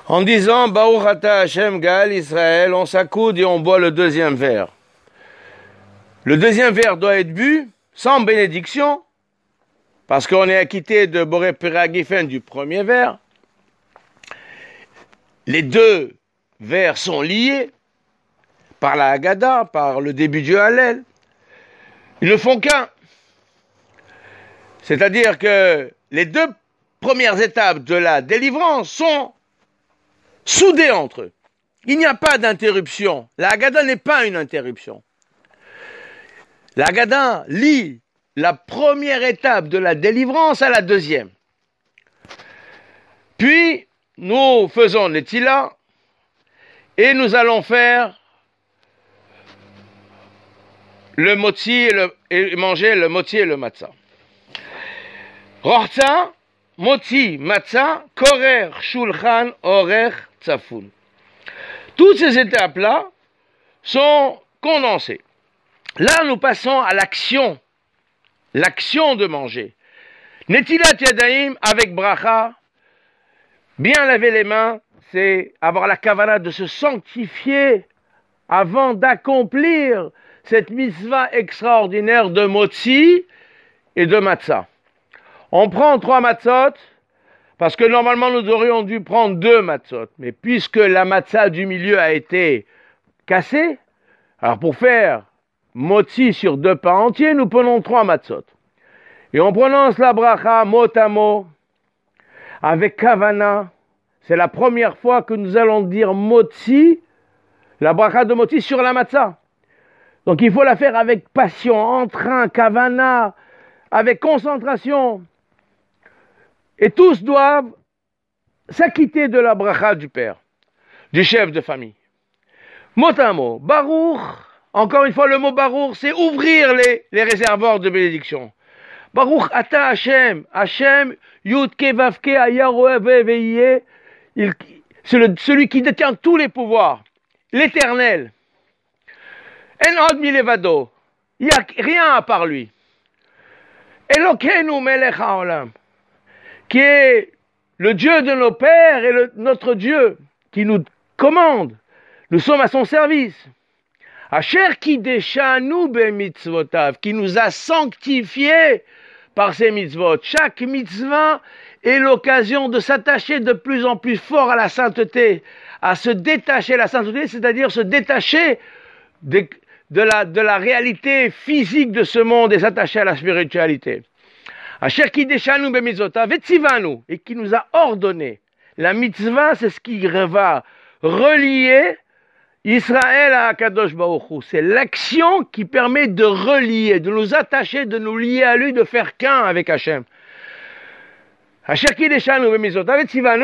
En disant Baruch Ata Hashem Gaal Israël, on s'accoude et on boit le deuxième verre. Le deuxième verre doit être bu sans bénédiction, parce qu'on est acquitté de Boré Peragifen du premier verre. Les deux verres sont liés par la Haggadah, par le début du Hallel. Ils ne font qu'un. C'est-à-dire que les deux premières étapes de la délivrance sont soudées entre eux. Il n'y a pas d'interruption. La Haggadah n'est pas une interruption. La Haggadah lie la première étape de la délivrance à la deuxième. Puis, nous faisons le tila et nous allons faire le motzi et manger le motzi et le matzah. Rorza, motzi, matzah, korer, shulchan, orer, tzafun. Toutes ces étapes-là sont condensées. Là, nous passons à l'action de manger. Netilat yadayim avec bracha, bien laver les mains, c'est avoir la kavana de se sanctifier avant d'accomplir cette mitzvah extraordinaire de motzi et de matzah. On prend 3 matzot, parce que normalement nous aurions dû prendre 2 matzot, mais puisque la matzah du milieu a été cassée, alors pour faire motzi sur 2 pains entiers, nous prenons 3 matzot. Et on prononce la bracha mot à mot, avec kavana. C'est la première fois que nous allons dire motzi, la bracha de motzi sur la matzah. Donc il faut la faire avec passion, entrain, kavana, avec concentration. Et tous doivent s'acquitter de la bracha du père, du chef de famille. Mot à mot, baruch, encore une fois le mot baruch, c'est ouvrir les réservoirs de bénédiction. Baruch ata Hashem, Hashem, Yud ke vav ke aya roeh ve'yeh, celui qui détient tous les pouvoirs, l'éternel. En od milevado, il n'y a rien à part lui. Elokeinu melech haolam, qui est le Dieu de nos pères et notre Dieu, qui nous commande. Nous sommes à son service. Asher kideshanu bemitzvotav, qui nous a sanctifiés par ses mitzvot. Chaque mitzvah est l'occasion de s'attacher de plus en plus fort à la sainteté, à se détacher la sainteté, c'est-à-dire se détacher de la réalité physique de ce monde et s'attacher à la spiritualité. Asher kideshanu bemitzvotav vetzivanu, et qui nous a ordonné. La mitzvah, c'est ce qui va relier Israël à Akadosh Baruch Hu. C'est l'action qui permet de relier, de nous attacher, de nous lier à lui, de faire qu'un avec Hachem. Asher kideshanu bemitzvotav vetzivanu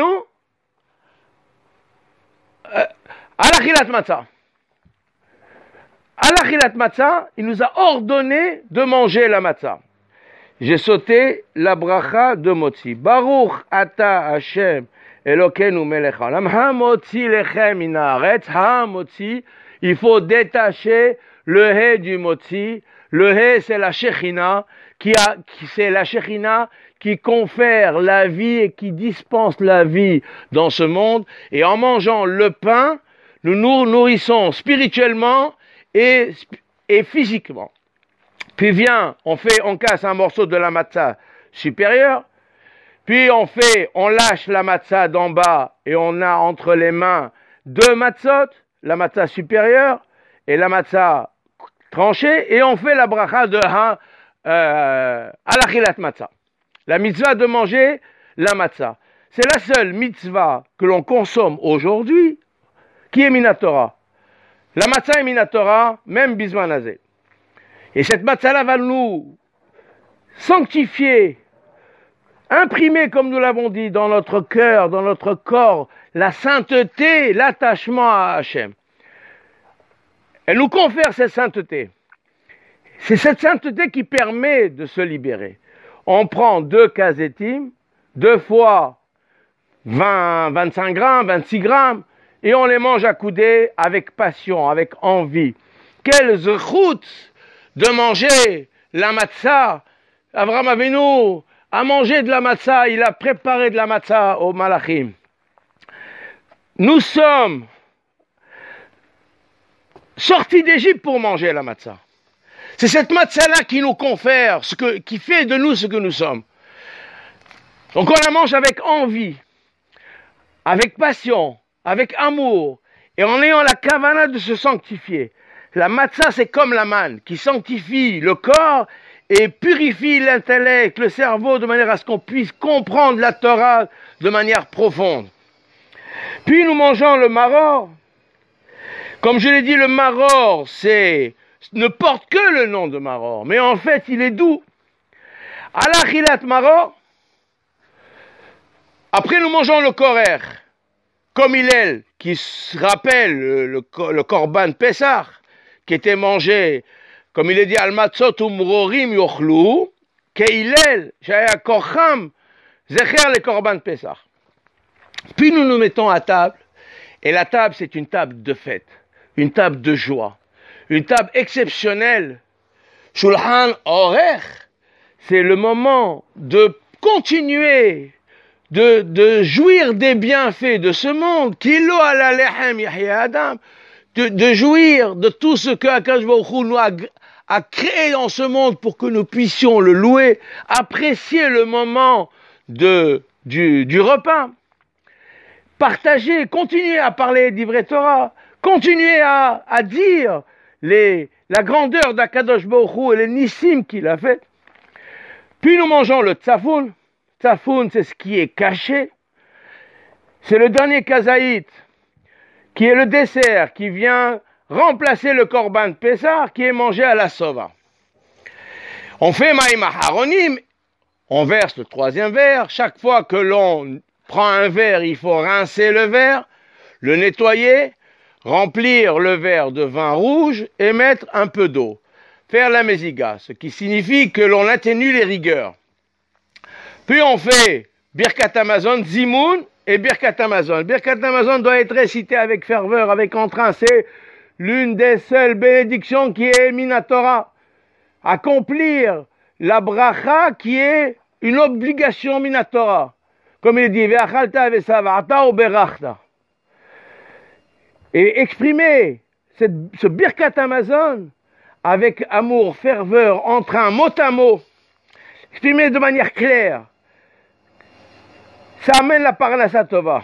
alachilat matzah. Alachilat matzah, il nous a ordonné de manger la matzah. J'ai sauté la bracha de motzi. Baruch ata Hashem Elokeinu melech haolam hamotzi lechem min haaretz hamotzi. Il faut détacher le hé du motzi. Le hé, c'est la Shekhinah, c'est la Shekhinah qui confère la vie et qui dispense la vie dans ce monde. Et en mangeant le pain, nous nous nourrissons spirituellement et physiquement. Puis on casse un morceau de la matzah supérieure, puis on lâche la matzah d'en bas et on a entre les mains 2 matzot, la matzah supérieure et la matzah tranchée, et on fait la bracha de alachilat matzah. La mitzvah de manger la matzah. C'est la seule mitzvah que l'on consomme aujourd'hui qui est minatora. La matzah est minatora, même bisman hazeh. Et cette matzah-là va nous sanctifier, imprimer, comme nous l'avons dit, dans notre cœur, dans notre corps, la sainteté, l'attachement à Hachem. Elle nous confère cette sainteté. C'est cette sainteté qui permet de se libérer. On prend 2 kazetim, 2 fois 20, 25 grammes, 26 grammes, et on les mange à coudées avec passion, avec envie. Quelle zechut de manger la matzah. Avraham Avinu a mangé de la matzah, il a préparé de la matzah aux malachim. nous sommes sortis d'Égypte pour manger la matzah. C'est cette matzah-là qui nous confère, qui fait de nous ce que nous sommes. Donc on la mange avec envie, avec passion, avec amour, et en ayant la kavana de se sanctifier. La matzah, c'est comme la manne, qui sanctifie le corps et purifie l'intellect, le cerveau, de manière à ce qu'on puisse comprendre la Torah de manière profonde. Puis nous mangeons le maror. Comme je l'ai dit, le maror, ne porte que le nom de maror, mais en fait, il est doux. Alachilat maror. Après, nous mangeons le korer, comme Hillel, qui se rappelle le korban Pessah, qui était mangé, comme il est dit, al matzot umrorim yochlu, ke Hillel, shaya korcham, zecher le korban Pessah. Puis nous nous mettons à table, et la table, c'est une table de fête, une table de joie, une table exceptionnelle. Shulchan Orech, c'est le moment de continuer de jouir des bienfaits de ce monde, kilo ala lechem yahya adam, de jouir de tout ce que Akadosh Baruch Hu nous a créé dans ce monde pour que nous puissions le louer, apprécier le moment du repas, partager, continuer à parler d'Ivrei Torah, continuer à dire la grandeur d'Akadosh Baruch Hu et les nissim qu'il a fait. Puis nous mangeons le tzafoun. Tzafoun, c'est ce qui est caché. C'est le dernier kazaït, qui est le dessert, qui vient remplacer le korban Pessah, qui est mangé à la sova. On fait maïm aharonim, on verse le troisième verre. Chaque fois que l'on prend un verre, il faut rincer le verre, le nettoyer, remplir le verre de vin rouge et mettre un peu d'eau. Faire la meziga, ce qui signifie que l'on atténue les rigueurs. Puis on fait Birkat Hamazon, Zimoun et Birkat Hamazon. Birkat Hamazon doit être récité avec ferveur, avec entrain. C'est l'une des seules bénédictions qui est Minatora. Accomplir la bracha qui est une obligation Minatora. Comme il dit, Ve'achalta ve'savata ou berachta. Et exprimer ce Birkat Hamazon avec amour, ferveur, entrain, mot à mot. Exprimer de manière claire. Ça amène la parnassa tova.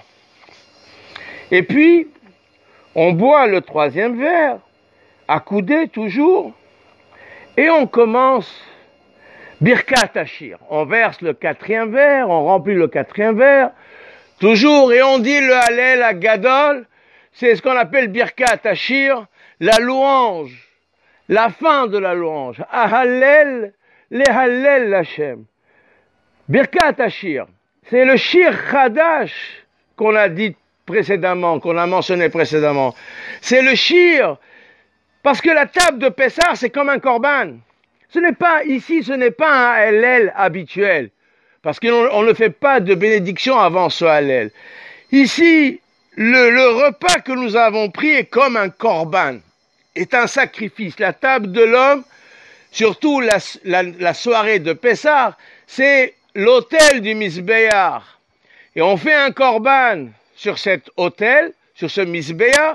Et puis, on boit le troisième verre, accoudé toujours, et on commence Birkat Hashir. On verse le quatrième verre, on remplit le quatrième verre, toujours, et on dit le Hallel à Gadol, c'est ce qu'on appelle Birkat Hashir, la louange, la fin de la louange. Ahallel, le Hallel Hashem. Birkat Hashir. C'est le Shir Chadash qu'on a dit précédemment, qu'on a mentionné précédemment. C'est le Shir, parce que la table de Pessah, c'est comme un korban. Ce n'est pas un Hallel habituel, parce qu'on ne fait pas de bénédiction avant ce Hallel. Ici, le repas que nous avons pris est comme un korban, est un sacrifice. La table de l'homme, surtout la soirée de Pessah, c'est l'autel du Misbéach. Et on fait un korban sur cet autel, sur ce Misbéach,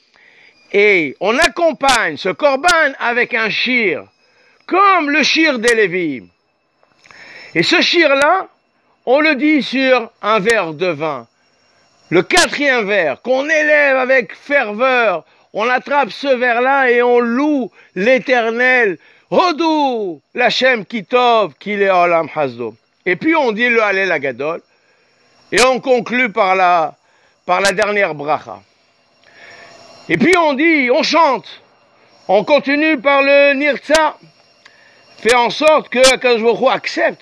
et on accompagne ce korban avec un shir, comme le shir des Lévim. Et ce shir-là, on le dit sur un verre de vin. Le quatrième verre, qu'on élève avec ferveur, on attrape ce verre-là et on loue l'Éternel. Hodou, l'Hashem Kitov, qu'il est Olam Hasdo. Et puis on dit le Hallel Agadol, et on conclut par la dernière bracha. Et puis on chante, on continue par le Nirtza, fait en sorte que Akadosh Baruch Hu accepte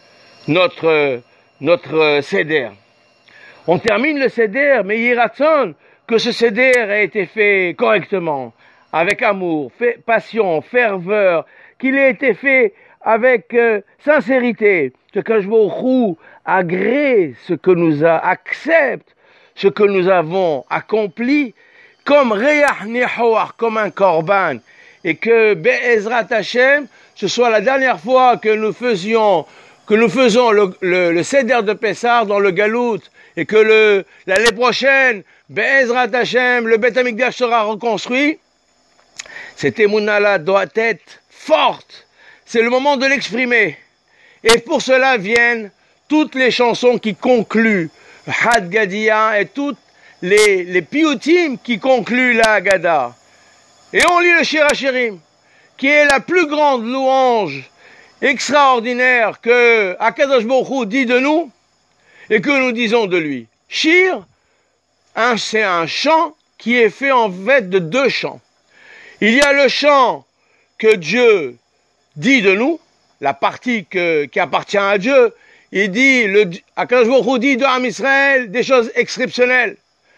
notre seder. On termine le seder, mais Yiratzon, que ce seder a été fait correctement, avec amour, passion, ferveur, qu'il ait été fait avec sincérité, que Akadosh Baruch Hu agrée accepte ce que nous avons accompli, comme Reach Nehoach, comme un korban, et que Be'ezrat Hashem, ce soit la dernière fois que nous faisions que nous faisons le Seder de Pessah dans le Galout, et que l'année prochaine, Be'ezrat Hashem, le Beth Amikdash sera reconstruit, cette émouna-là doit être forte. C'est le moment de l'exprimer. Et pour cela viennent toutes les chansons qui concluent Had Gadia et toutes les piyutim qui concluent la Haggadah. Et on lit le Shir HaShirim, qui est la plus grande louange extraordinaire que Akadosh Baruch Hu dit de nous et que nous disons de lui. Shir, c'est un chant qui est fait en fait de deux chants. Il y a le chant que Dieu dit de nous, la partie qui appartient à Dieu. Il dit, Akadosh Baruch Hu dit de Am Israël des choses exceptionnelles.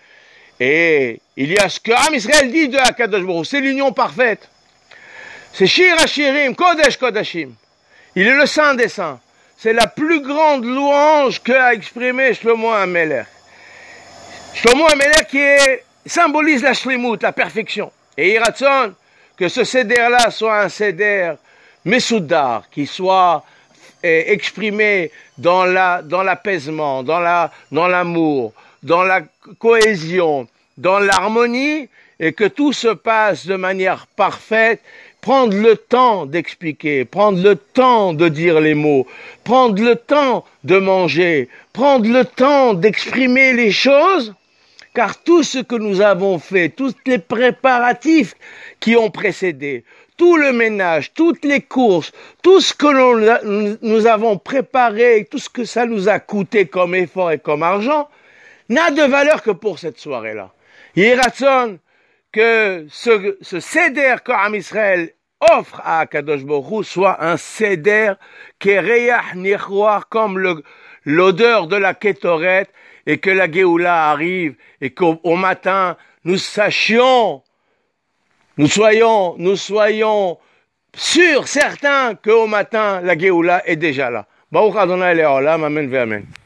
Et il y a ce que Am Israël dit de Akadosh Baruch Hu, c'est l'union parfaite. C'est Shir HaShirim, Kodesh Kodashim. Il est le Saint des Saints. C'est la plus grande louange qu'a exprimé Shlomo HaMelech. Shlomo HaMelech qui symbolise la shlimut, la perfection. Et Iratzon, que ce Seder-là soit un Seder Mesoudar, qui soit exprimé dans l'apaisement, dans l'amour, dans la cohésion, dans l'harmonie, et que tout se passe de manière parfaite. Prendre le temps d'expliquer, prendre le temps de dire les mots, prendre le temps de manger, prendre le temps d'exprimer les choses, car tout ce que nous avons fait, tous les préparatifs qui ont précédé, tout le ménage, toutes les courses, tout ce que nous avons préparé, tout ce que ça nous a coûté comme effort et comme argent, n'a de valeur que pour cette soirée-là. Yiratzon, que ce Seder qu'Am Israël offre à Akadosh Baruch Hu soit un Seder Kereyach Nichroach, comme l'odeur de la Kétoret, et que la Géoula arrive, et qu'au matin, nous soyons sûrs, certains, qu'au matin, la Géoula est déjà là. Baruch Adonai Le'olam, Amen ve'Amen.